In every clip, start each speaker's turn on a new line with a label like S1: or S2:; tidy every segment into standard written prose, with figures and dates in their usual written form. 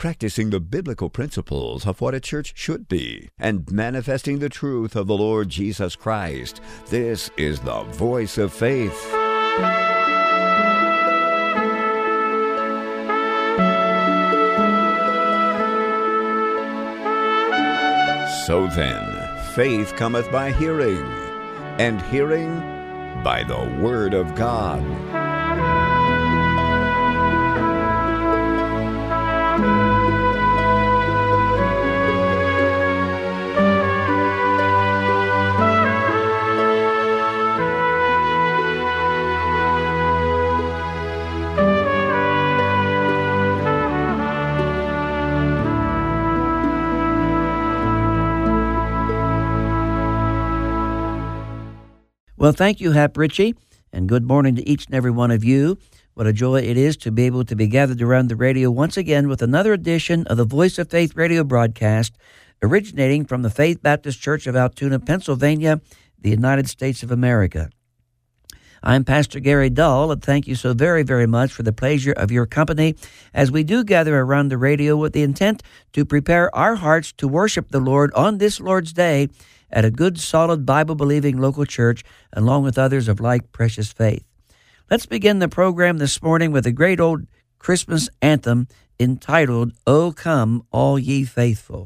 S1: practicing the biblical principles of what a church should be, and manifesting the truth of the Lord Jesus Christ. This is the Voice of Faith. So then, faith cometh by hearing, and hearing by the Word of God.
S2: Well, thank you, Hap Ritchie, and good morning to each and every one of you. What a joy it is to be able to be gathered around the radio once again with another edition of the Voice of Faith radio broadcast, originating from the Faith Baptist Church of Altoona, Pennsylvania, the United States of America. I'm Pastor Gary Dull, and thank you so very, very much for the pleasure of your company as we do gather around the radio with the intent to prepare our hearts to worship the Lord on this Lord's Day at a good, solid, Bible-believing local church, along with others of like precious faith. Let's begin the program this morning with a great old Christmas anthem entitled, "O Come, All Ye Faithful."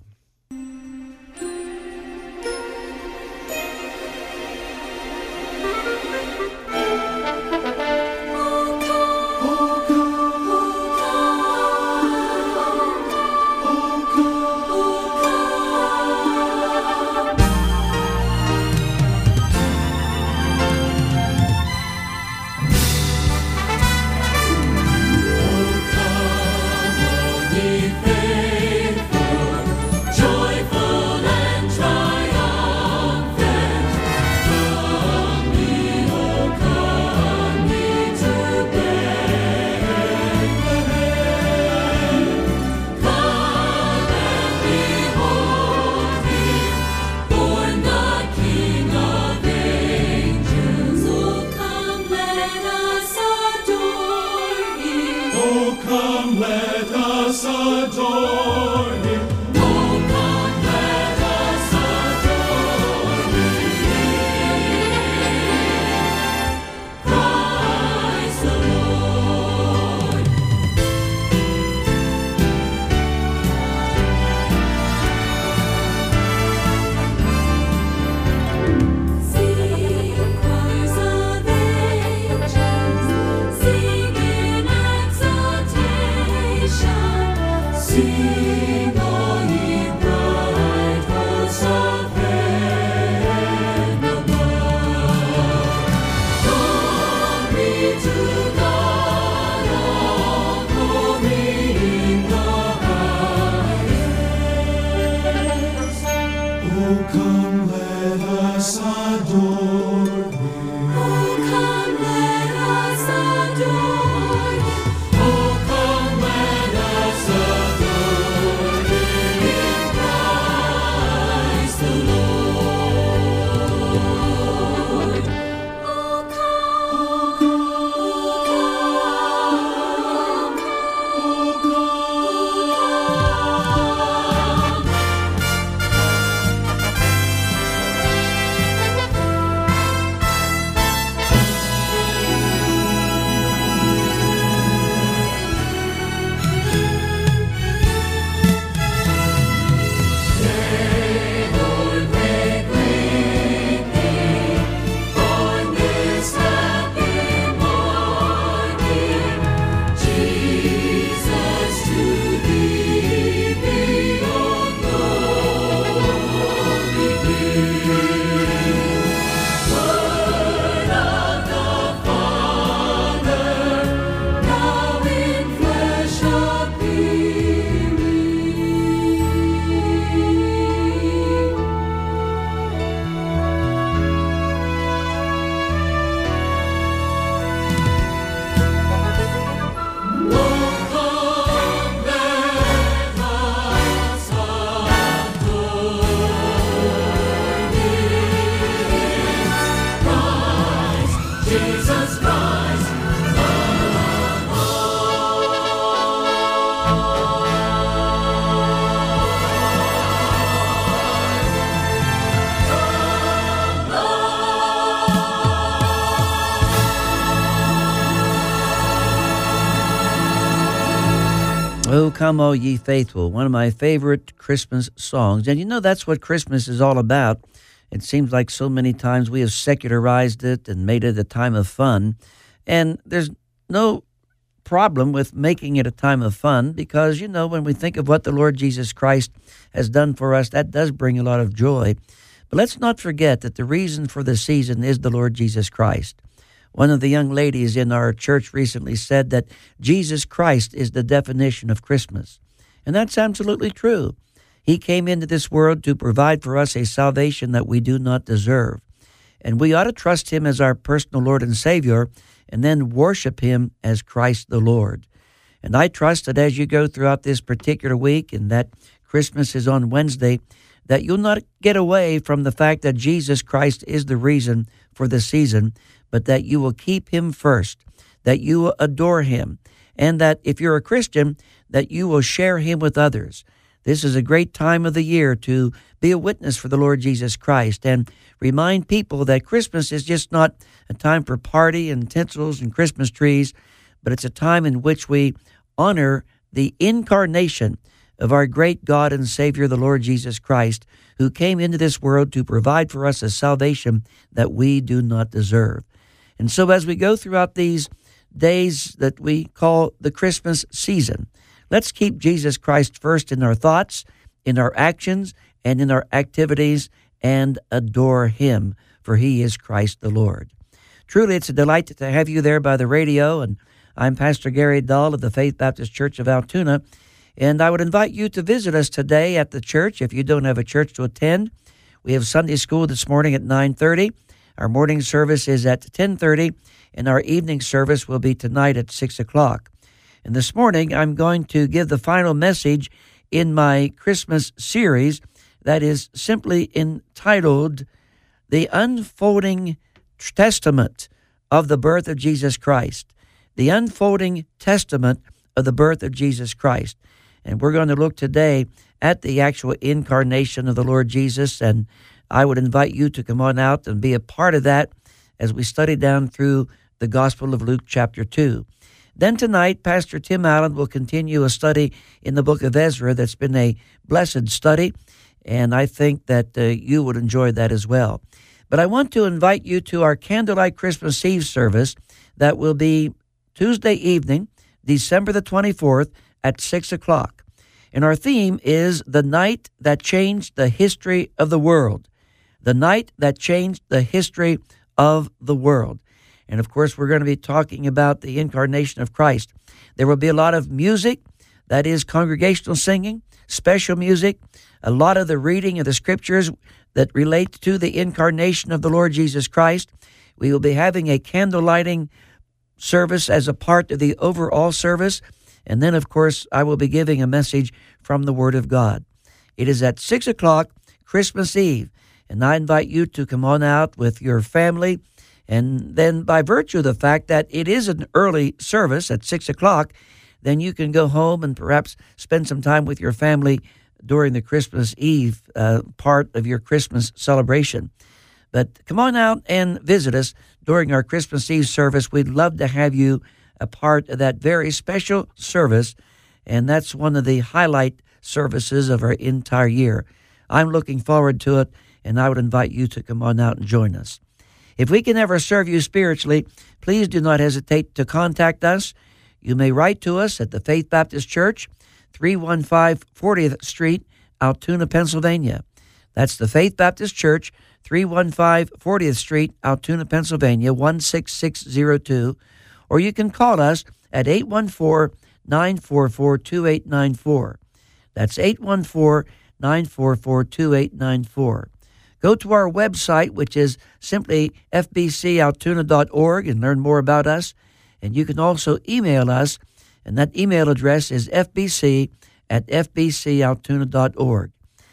S3: Adore Him.
S2: Oh, Come All Ye Faithful, one of my favorite Christmas songs. And you know, that's what Christmas is all about. It seems like so many times we have secularized it and made it a time of fun. And there's no problem with making it a time of fun because, you know, when we think of what the Lord Jesus Christ has done for us, that does bring a lot of joy. But let's not forget that the reason for the season is the Lord Jesus Christ. One of the young ladies in our church recently said that Jesus Christ is the definition of Christmas. And that's absolutely true. He came into this world to provide for us a salvation that we do not deserve. And we ought to trust Him as our personal Lord and Savior and then worship Him as Christ the Lord. And I trust that as you go throughout this particular week and that Christmas is on Wednesday, that you'll not get away from the fact that Jesus Christ is the reason for the season, but that you will keep Him first, that you will adore Him, and that if you're a Christian, that you will share Him with others. This is a great time of the year to be a witness for the Lord Jesus Christ and remind people that Christmas is just not a time for party and tinsels and Christmas trees, but it's a time in which we honor the incarnation of our great God and Savior, the Lord Jesus Christ, who came into this world to provide for us a salvation that we do not deserve. And so as we go throughout these days that we call the Christmas season, let's keep Jesus Christ first in our thoughts, in our actions, and in our activities, and adore Him, for He is Christ the Lord. Truly, it's a delight to have you there by the radio, and I'm Pastor Gary Dahl of the Faith Baptist Church of Altoona, and I would invite you to visit us today at the church if you don't have a church to attend. We have Sunday school this morning at 9:30. Our morning service is at 10:30, and our evening service will be tonight at 6 o'clock. And this morning, I'm going to give the final message in my Christmas series that is simply entitled, The Unfolding Testament of the Birth of Jesus Christ. The Unfolding Testament of the Birth of Jesus Christ. And we're going to look today at the actual incarnation of the Lord Jesus, and I would invite you to come on out and be a part of that as we study down through the Gospel of Luke chapter 2. Then tonight, Pastor Tim Allen will continue a study in the book of Ezra that's been a blessed study, and I think that you would enjoy that as well. But I want to invite you to our Candlelight Christmas Eve service that will be Tuesday evening, December the 24th at 6 o'clock. And our theme is The Night That Changed the History of the World. The Night That Changed the History of the World. And of course, we're going to be talking about the incarnation of Christ. There will be a lot of music, that is congregational singing, special music, a lot of the reading of the scriptures that relate to the incarnation of the Lord Jesus Christ. We will be having a candle lighting service as a part of the overall service. And then, of course, I will be giving a message from the Word of God. It is at 6 o'clock, Christmas Eve. And I invite you to come on out with your family. And then by virtue of the fact that it is an early service at 6 o'clock, then you can go home and perhaps spend some time with your family during the Christmas Eve part of your Christmas celebration. But come on out and visit us during our Christmas Eve service. We'd love to have you a part of that very special service, and that's one of the highlight services of our entire year. I'm looking forward to it, and I would invite you to come on out and join us. If we can ever serve you spiritually, please do not hesitate to contact us. You may write to us at the Faith Baptist Church, 315 40th Street, Altoona, Pennsylvania. That's the Faith Baptist Church, 315 40th Street, Altoona, Pennsylvania, 16602. Or you can call us at 814-944-2894. That's 814-944-2894. Go to our website, which is simply fbcaltoona.org, and learn more about us. And you can also email us, and that email address is fbc@fbcaltoona.org.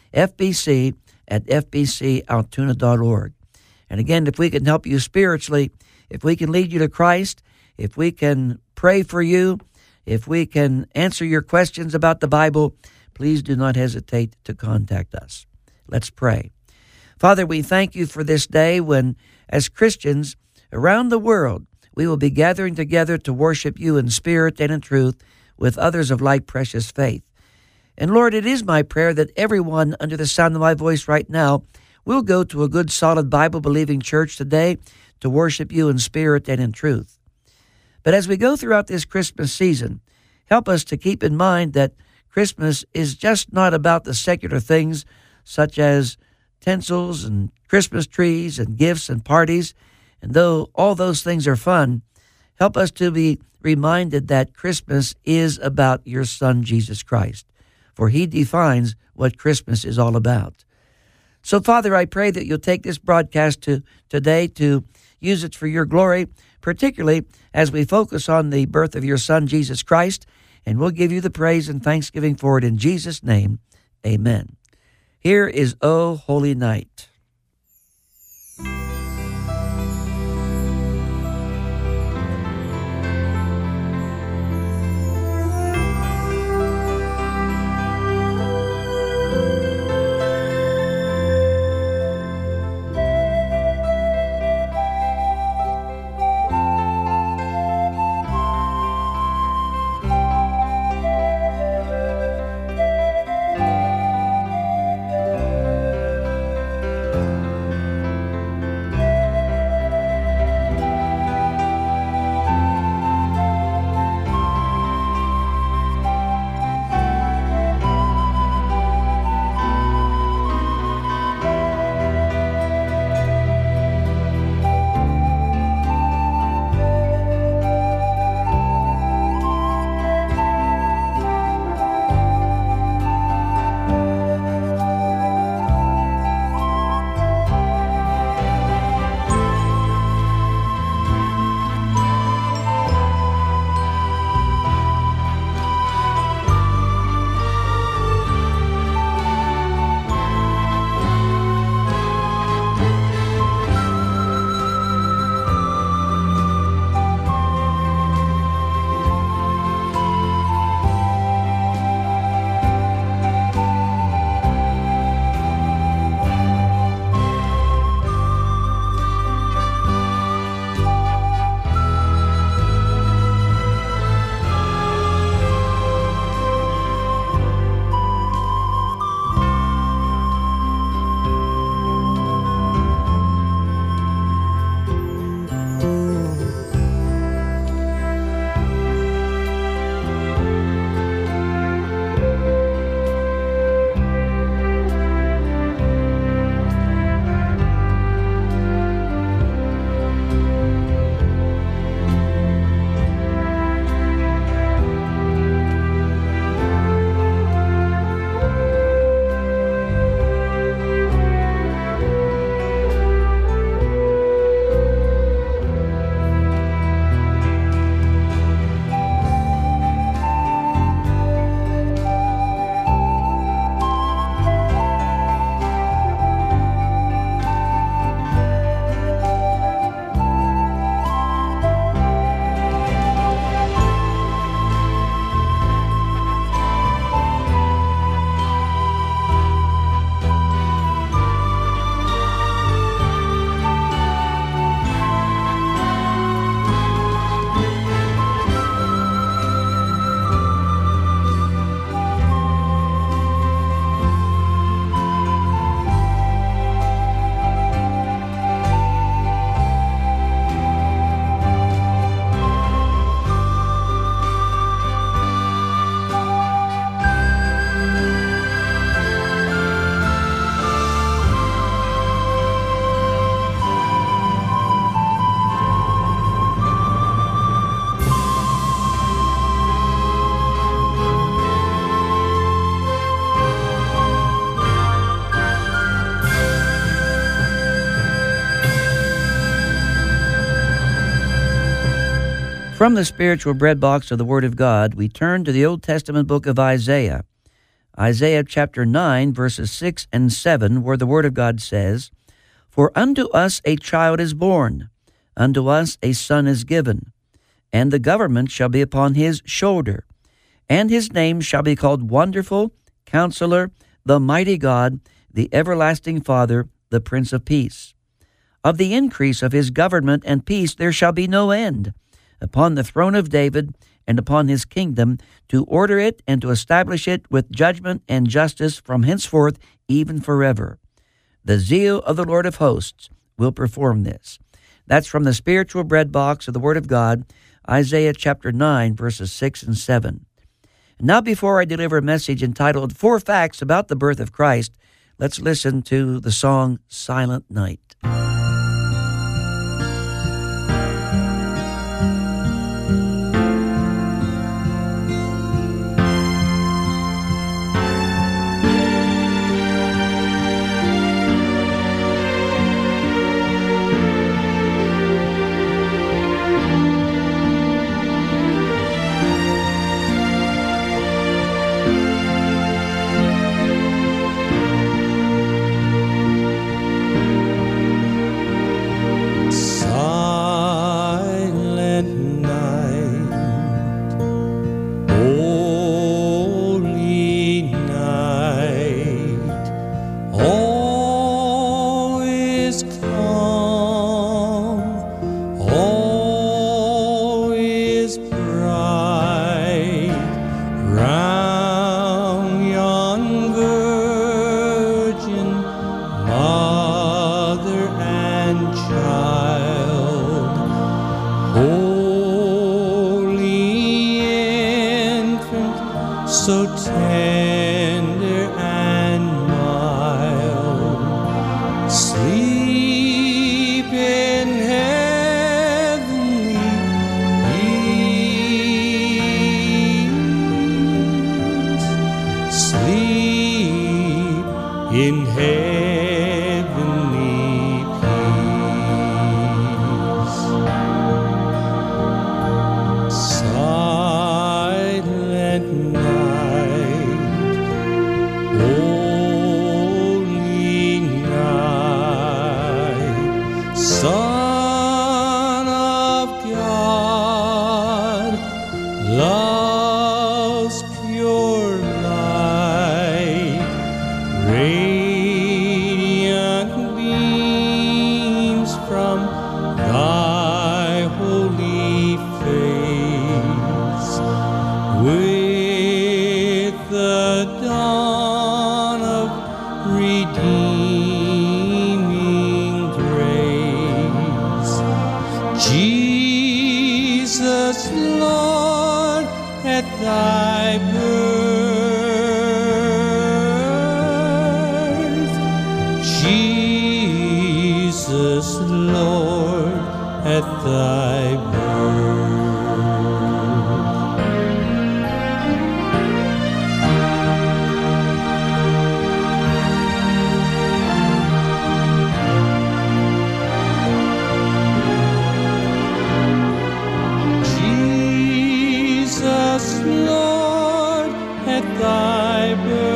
S2: fbc@fbcaltoona.org. And again, if we can help you spiritually, if we can lead you to Christ, if we can pray for you, if we can answer your questions about the Bible, please do not hesitate to contact us. Let's pray. Father, we thank you for this day when, as Christians around the world, we will be gathering together to worship you in spirit and in truth. with others of like precious faith. And Lord, it is my prayer that everyone under the sound of my voice right now will go to a good, solid, Bible-believing church today to worship you in spirit and in truth. But as we go throughout this Christmas season, help us to keep in mind that Christmas is just not about the secular things such as tinsels and Christmas trees and gifts and parties. And though all those things are fun, help us to be reminded that Christmas is about your Son, Jesus Christ, for he defines what Christmas is all about. So, Father, I pray that you'll take this broadcast today to use it for your glory, particularly as we focus on the birth of your Son, Jesus Christ, and we'll give you the praise and thanksgiving for it in Jesus' name. Amen. Here is O Holy Night. From the spiritual bread box of the Word of God, we turn to the Old Testament book of Isaiah. Isaiah chapter 9, verses 6 and 7, where the Word of God says, "For unto us a child is born, unto us a son is given, and the government shall be upon his shoulder, and his name shall be called Wonderful, Counselor, the Mighty God, the Everlasting Father, the Prince of Peace. Of the increase of his government and peace there shall be no end, upon the throne of David and upon his kingdom, to order it and to establish it with judgment and justice from henceforth even forever. The zeal of the Lord of hosts will perform this. That's from the spiritual bread box of the Word of God, Isaiah chapter 9, verses 6 and 7. Now, before I deliver a message entitled 4 Facts About the Birth of Christ, let's listen to the song Silent Night.
S3: So tender and mild, sleep in heavenly peace, sleep in heavenly peace. Silent night, holy night, Son of God, love's pure light, radiant beams from thy holy face. With the dawn of redeeming grace, Jesus, Lord, at thy birth, Jesus, Lord, at thy birth. Jesus, Lord, at thy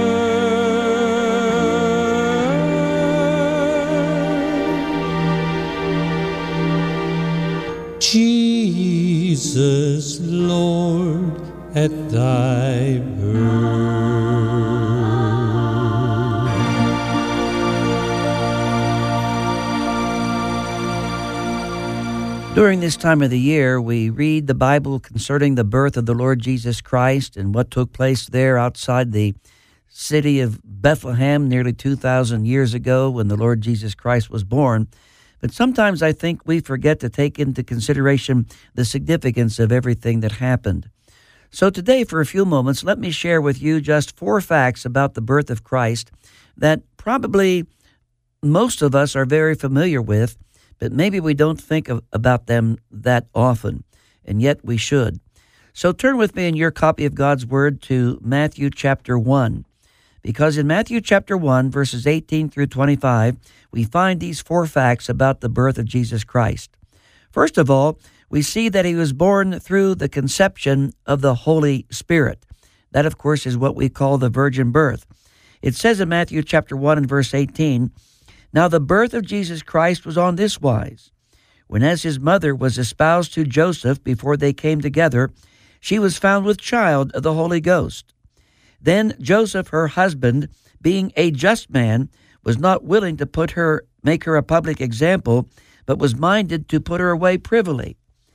S3: birth. Jesus, Lord, at thy birth.
S2: During this time of the year, we read the Bible concerning the birth of the Lord Jesus Christ and what took place there outside the city of Bethlehem nearly 2,000 years ago when the Lord Jesus Christ was born. But sometimes I think we forget to take into consideration the significance of everything that happened. So today, for a few moments, let me share with you just 4 facts about the birth of Christ that probably most of us are very familiar with, but maybe we don't think about them that often, and yet we should. So turn with me in your copy of God's Word to Matthew chapter 1, because in Matthew chapter 1, verses 18 through 25, we find these 4 facts about the birth of Jesus Christ. First of all, we see that he was born through the conception of the Holy Spirit. That, of course, is what we call the virgin birth. It says in Matthew chapter 1 and verse 18, "Now the birth of Jesus Christ was on this wise. When as his mother was espoused to Joseph before they came together, she was found with child of the Holy Ghost. Then Joseph, her husband, being a just man, was not willing to make her a public example, but was minded to put her away privily.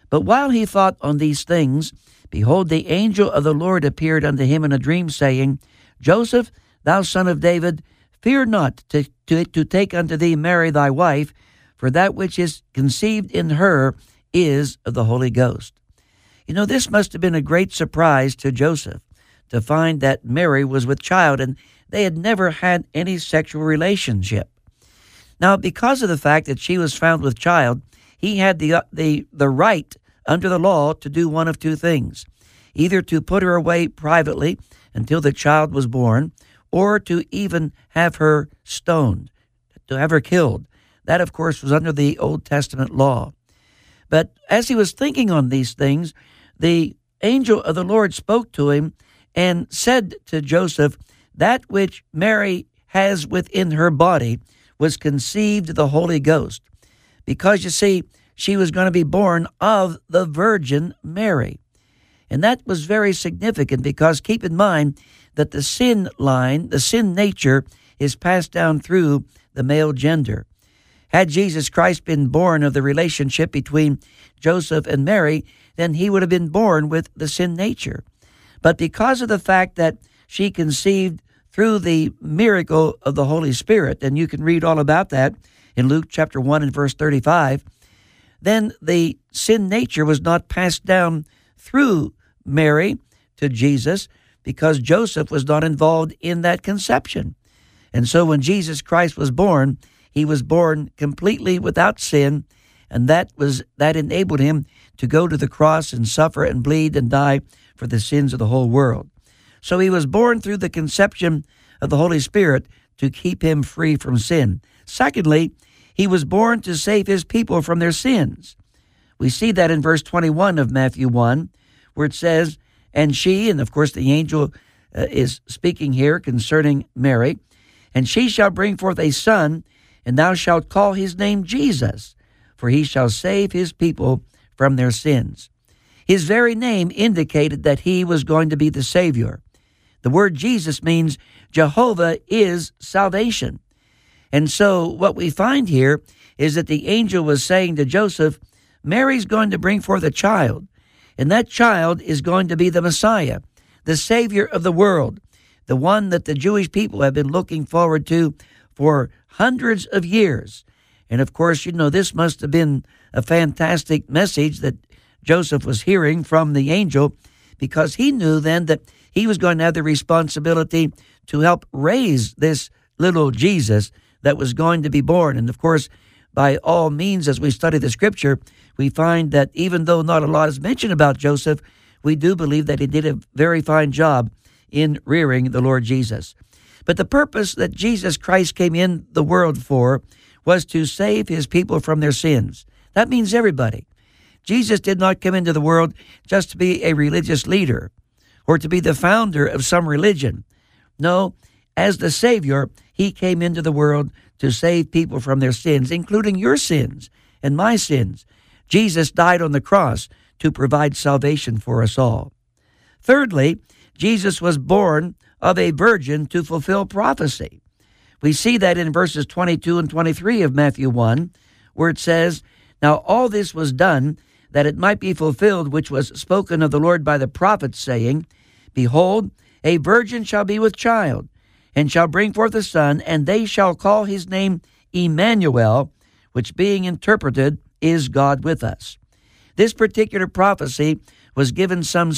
S2: But while he thought on these things, behold, the angel of the Lord appeared unto him in a dream, saying, Joseph, thou son of David, fear not to take unto thee Mary thy wife, for that which is conceived in her is of the Holy Ghost. You know, this must have been a great surprise to Joseph to find that Mary was with child, and they had never had any sexual relationship. Now, because of the fact that she was found with child, he had the right under the law to do one of two things: either to put her away privately until the child was born, or to even have her stoned, to have her killed. That, of course, was under the Old Testament law. But as he was thinking on these things, the angel of the Lord spoke to him and said to Joseph, that which Mary has within her body was conceived of the Holy Ghost. Because, you see, she was going to be born of the Virgin Mary. And that was very significant because keep in mind that the sin line, the sin nature, is passed down through the male gender. Had Jesus Christ been born of the relationship between Joseph and Mary, then he would have been born with the sin nature. But because of the fact that she conceived through the miracle of the Holy Spirit, and you can read all about that in Luke chapter 1 and verse 35, then the sin nature was not passed down through Mary to Jesus because Joseph was not involved in that conception. And so when Jesus Christ was born, he was born completely without sin, and that enabled him to go to the cross and suffer and bleed and die for the sins of the whole world. So he was born through the conception of the Holy Spirit to keep him free from sin. Secondly, he was born to save his people from their sins. We see that in verse 21 of Matthew 1, where it says, and she, and of course the angel is speaking here concerning Mary, and she shall bring forth a son, and thou shalt call his name Jesus, for he shall save his people from their sins. His very name indicated that he was going to be the Savior. The word Jesus means Jehovah is salvation. And so what we find here is that the angel was saying to Joseph, Mary's going to bring forth a child, and that child is going to be the Messiah, the Savior of the world, the one that the Jewish people have been looking forward to for hundreds of years. And of course, you know, this must have been a fantastic message that Joseph was hearing from the angel, because he knew then that he was going to have the responsibility to help raise this little Jesus that was going to be born. And of course, by all means, as we study the scripture, we find that even though not a lot is mentioned about Joseph, we do believe that he did a very fine job in rearing the Lord Jesus. But the purpose that Jesus Christ came in the world for was to save his people from their sins. That means everybody. Jesus did not come into the world just to be a religious leader or to be the founder of some religion. No, as the Savior, he came into the world to save people from their sins, including your sins and my sins. Jesus died on the cross to provide salvation for us all. Thirdly, Jesus was born of a virgin to fulfill prophecy. We see that in verses 22 and 23 of Matthew 1, where it says, Now all this was done, that it might be fulfilled, which was spoken of the Lord by the prophets, saying, Behold, a virgin shall be with child, and shall bring forth a son, and they shall call his name Emmanuel, which being interpreted is God with us. This particular prophecy was given some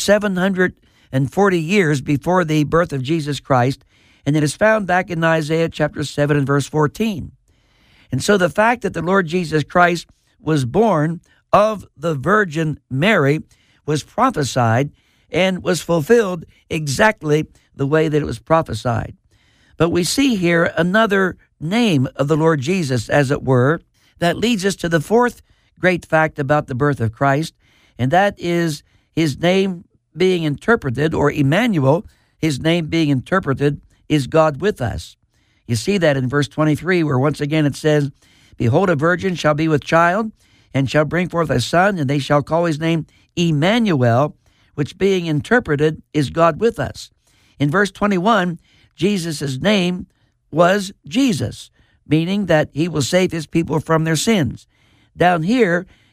S2: 740 years before the birth of Jesus Christ, and it is found back in Isaiah chapter 7 and verse 14. And so the fact that the Lord Jesus Christ was born of the Virgin Mary was prophesied and was fulfilled exactly the way that it was prophesied. But we see here another name of the Lord Jesus, as it were, that leads us to the fourth great fact about the birth of Christ, and that is his name being interpreted, or Emmanuel, his name being interpreted, is God with us. You see that in verse 23, where once again it says, Behold, a virgin shall be with child, and shall bring forth a son, and they shall call his name Emmanuel, which being interpreted is God with us. In verse 21, Jesus' name was Jesus, meaning that he will save his people from their sins. Down here,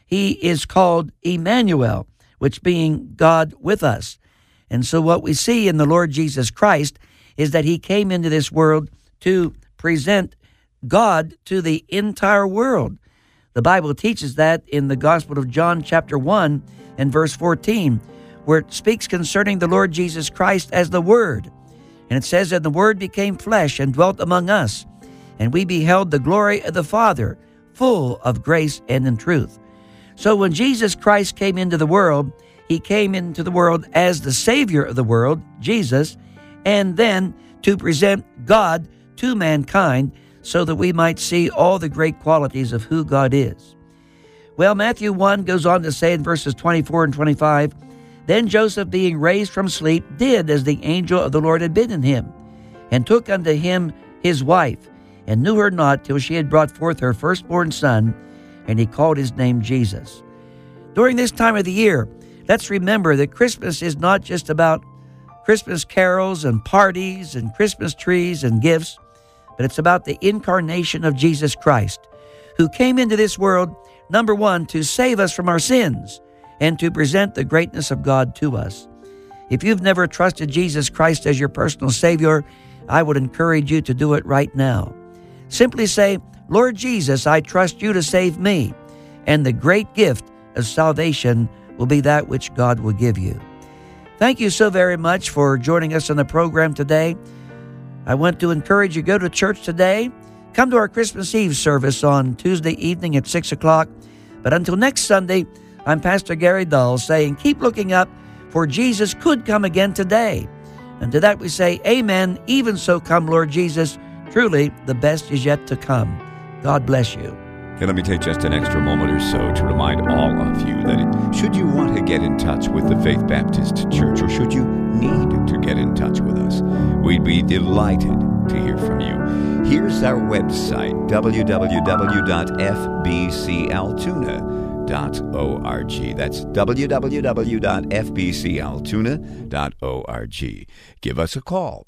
S2: he is called Emmanuel, which being God with us. And so what we see in the Lord Jesus Christ is that he came into this world to present God to the entire world. The Bible teaches that in the Gospel of John chapter 1 and verse 14, where it speaks concerning the Lord Jesus Christ as the Word. And it says that the Word became flesh and dwelt among us, and we beheld the glory of the Father, full of grace and in truth. So when Jesus Christ came into the world, he came into the world as the Savior of the world, Jesus, and then to present God to mankind so that we might see all the great qualities of who God is. Well, Matthew 1 goes on to say in verses 24 and 25, Then Joseph, being raised from sleep, did as the angel of the Lord had bidden him, and took unto him his wife, and knew her not till she had brought forth her firstborn son, and he called his name Jesus. During this time of the year, let's remember that Christmas is not just about Christmas carols and parties and Christmas trees and gifts, but it's about the incarnation of Jesus Christ, who came into this world, number one, to save us from our sins and to present the greatness of God to us. If you've never trusted Jesus Christ as your personal Savior, I would encourage you to do it right now. Simply say, Lord Jesus, I trust you to save me, and the great gift of salvation will be that which God will give you. Thank you so very much for joining us on the program today. I want to encourage you to go to church today. Come to our Christmas Eve service on Tuesday evening at 6 o'clock. But until next Sunday, I'm Pastor Gary Dull saying, keep looking up, for Jesus could come again today. And to that we say, Amen. Even so come, Lord Jesus. Truly, the best is yet to come. God bless you.
S1: Okay, let me take just an extra moment or so to remind all of you that should you want to get in touch with the Faith Baptist Church, or should you need to get in touch with us, we'd be delighted to hear from you. Here's our website, www.fbcaltoona.org. That's www.fbcaltoona.org. Give us a call,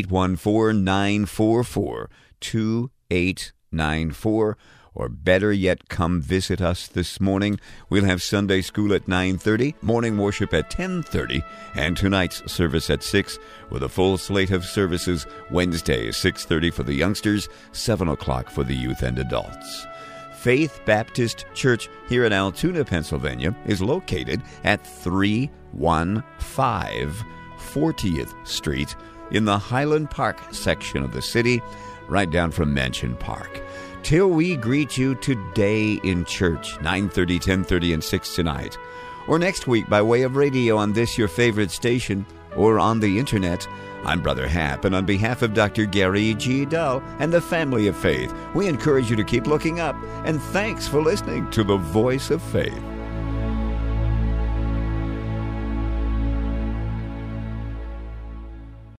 S1: 814-944-2894. Or better yet, come visit us this morning. We'll have Sunday school at 9:30, morning worship at 10:30, and tonight's service at 6, with a full slate of services Wednesday, 6:30 for the youngsters, 7 o'clock for the youth and adults. Faith Baptist Church here in Altoona, Pennsylvania, is located at 315 40th Street in the Highland Park section of the city, right down from Mansion Park. Till we greet you today in church, 9:30, 10:30, and 6 tonight, or next week by way of radio on this your favorite station, or on the internet, I'm Brother Hap, and on behalf of Dr. Gary G. Dull and the family of faith, we encourage you to keep looking up, and thanks for listening to the Voice of Faith.